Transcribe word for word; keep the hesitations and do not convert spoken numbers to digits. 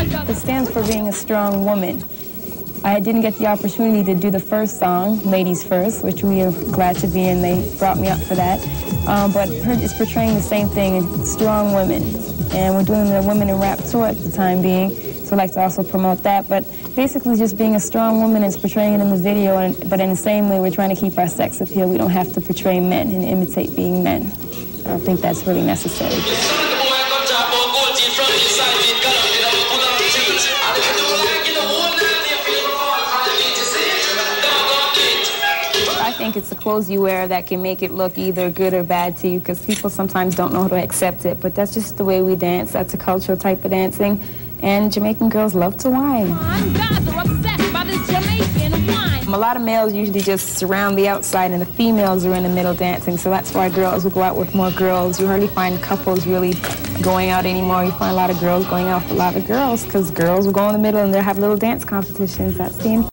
It stands for being a strong woman. I didn't get the opportunity to do the first song, Ladies First, which we are glad to be, and they brought me up for that. Um, but it's portraying the same thing, strong women. And we're doing the Women in Rap tour at the time being, so I'd like to also promote that. But basically just being a strong woman is portraying it in the video, and, but in the same way we're trying to keep our sex appeal. We don't have to portray men and imitate being men. I don't think that's really necessary. I think it's the clothes you wear that can make it look either good or bad to you, because people sometimes don't know how to accept it, but that's just the way we dance. That's a cultural type of dancing, and Jamaican girls love to whine. A lot of males usually just surround the outside, and the females are in the middle dancing, so that's why girls will go out with more girls. You hardly find couples really going out anymore. You find a lot of girls going out with a lot of girls, because girls will go in the middle and they'll have little dance competitions. That's the